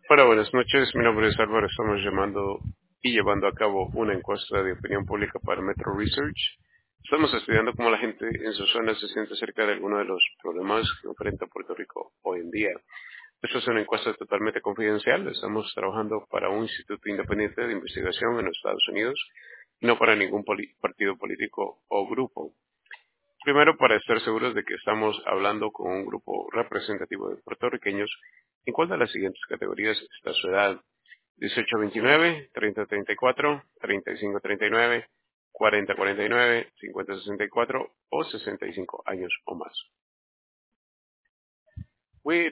Hola, buenas noches. Mi nombre es Álvaro. Estamos llamando y llevando a cabo una encuesta de opinión pública para Metro Research. Estamos estudiando cómo la gente en su zona se siente acerca de algunos de los problemas que enfrenta Puerto Rico hoy en día. Esta es una encuesta totalmente confidencial. Estamos trabajando para un instituto independiente de investigación en los Estados Unidos y no para ningún partido político o grupo. Primero, para estar seguros de que estamos hablando con un grupo representativo de puertorriqueños, ¿en cuál de las siguientes categorías está su edad? 18 a 29, 30 a 34, 35 a 39, 40 a 49, 50 a 64 o 65 años o más.